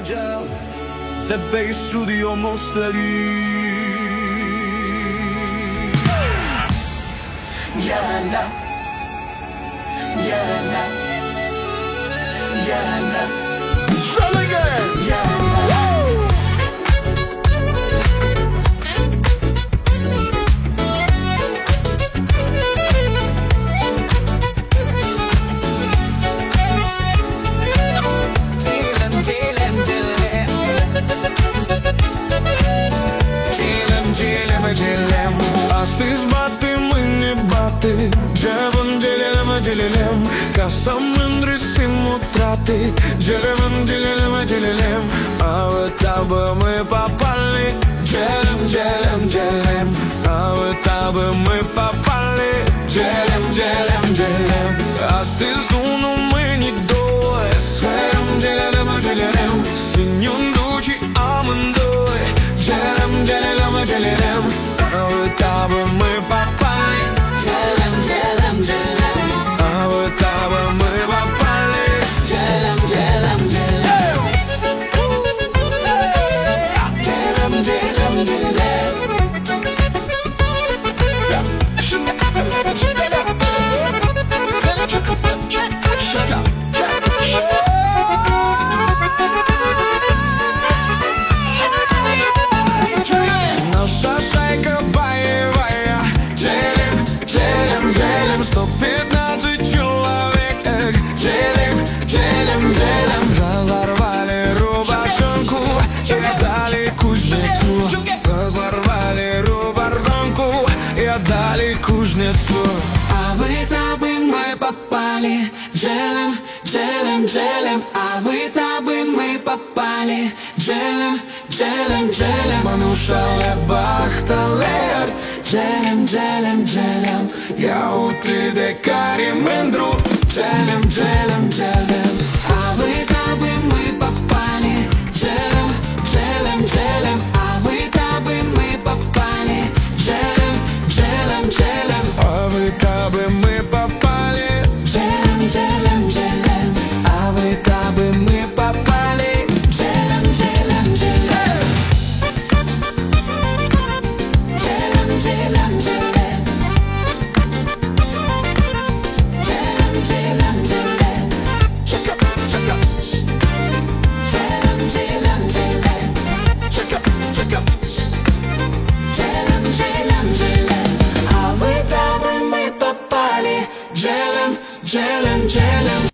gel dhe bëj studio mos të ri. Gjana, gjana, gjana. Try again. Gjana. Astăzi bate, mâine bate, Gelem, gelem, gelem, ca să mândri simutrate. Gelem, gelem, gelem, avătabă măi papale. Gelem, gelem, gelem, avătabă măi papale. Gelem, gelem, gelem, astăzi unu, mâine doi. Gelem, gelem, gelem, să-mi duci amândoi. Gelem, gelem, gelem, avătabă măi papale. Gelem, gelem, gelem, avătabă măi papale. gelem, gelem, gelem, gelem, gelem, gelem. Наша шайка боевая. Gelem, gelem, gelem, 115 человек. Gelem, gelem, gelem, разорвали рубашонку и отдали кузнецу. Разорвали рубашонку и отдали кузнецу. А в этапы мы попали. Gelem, gelem, gelem, а в этапы мы попали. Gelem, gelem, gelem, Manușale Bachtaler. gelem, gelem, gelem. Ia uite de care mândru. Gelem, gelem, gelem, а в этапы мы попали. Gelem, gelem, gelem, а в этапы мы попали. Gelem, gelem, gelem, А в этапы мы попали. gelem, gelem, gelem, А в этапы мы попали. gelem, gelem, gelem, gelem, gelem, gelem, gelem, gelem, gelem. Check up, check up. Gelem, gelem, gelem, Check up, check up. gelem, gelem, gelem. А в этапы мы попали. Gelem, gelem, gelem.